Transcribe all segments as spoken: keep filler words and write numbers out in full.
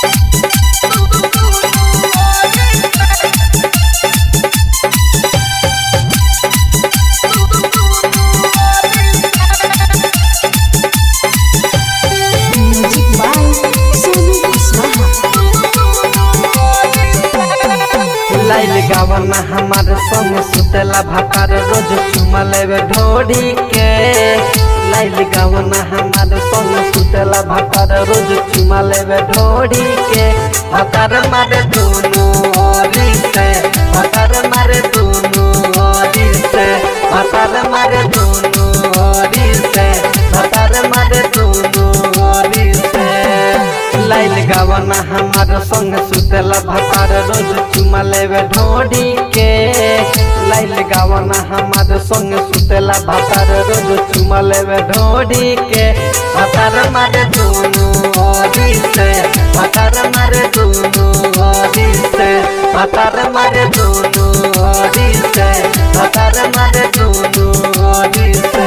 गावना हमारे संग सुतेला भातार रोज चुमा लेवे ढोड़ी के। लाइल गावना हमारे संग सुतेला भातार रोज चुमा लेवे ढोड़ी के। भातार मारे दोनों ओरी से, भातार मारे दोनों ओरी से, भातार मारे दोनों ओरी से, भातार मारे दोनों ओरी से। लाइल गावना हमारे संग सुतेला भातार रोज चुमा लेवे ढोड़ी के। लाइल गावना हमारे संग सुतेला भातार रोज चुमा लेवे ढोड़ी के। भातार मारे दोनों ओरी से, भातार मारे दोनों ओरी से, भातार मारे दोनों ओरी से, भातार मारे दोनों ओरी से।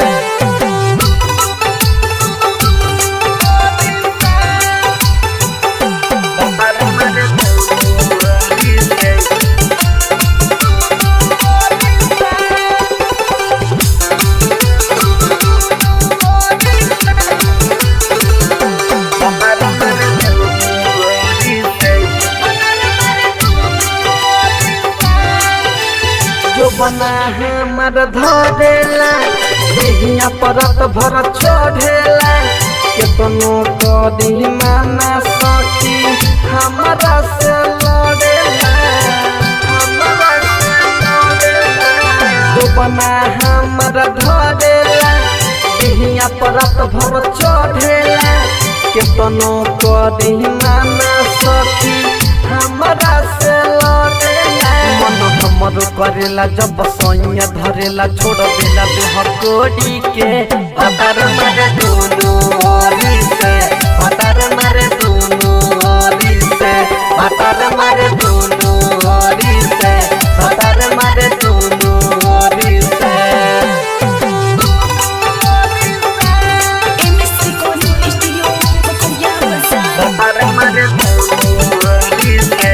बना हमर धरेला देहिया परत भर चढ़ेला। केतनो करी माना सखी हमरा से लड़ेला, हमरा से लड़ेला। जो बना हमर धरेला देहिया परत भर चढ़ेला। केतनो करी माना सखी हमरा से लड़ेला। मन हमरो करेला जब सैया धरेला, छोड़ देला देह कोड़ी के। भातार मारे दोनों ओरी से, भातार मारे दोनों ओरी से, भातार मारे दोनों ओरी से, भातार मारे दोनों ओरी से। भातार मारे दोनों ओरी से।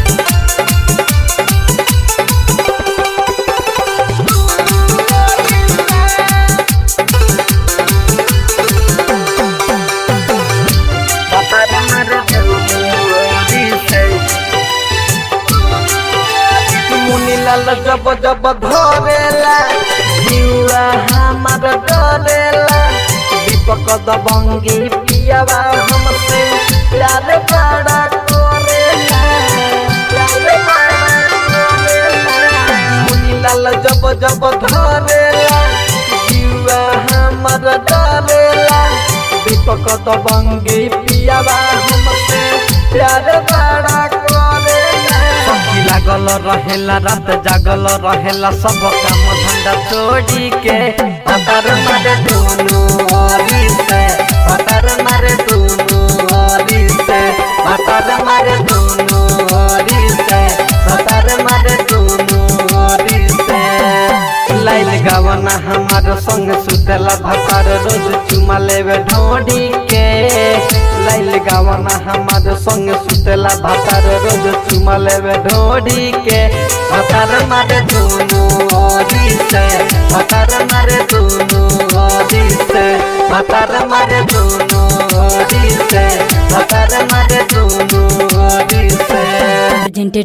जब जब धरेला जीवा हमारा डरेला। दीपक दबंगी पियावा हमसे प्यार बड़ा करेला, प्यार बड़ा करेला। मुनीलाल जब जब धरेला जीवा हमारा डरेला। दीपक दबंगी पियावा हमसे प्यार बड़ा करेला। लागल रहेला रात जागल रहेला, सब काम धंधा छोड़ी के। भातार मारे दोनों ओरी से, भातार मारे दोनों ओरी से, भातार मारे दोनों ओरी से, भातार मारे दोनों ओरी से। लाइल गावना हमारे संग सुतेला भातार रोज चुमा लेवे ढोड़ी के। लाइल गावना हमारे संग सुतेला भातार रोज चुमा लेवे ढोड़ी के। भातार मारे दोनों ओरी से, भातार मारे दोनों ओरी से, भातार मारे दोनों ओरी से, भातार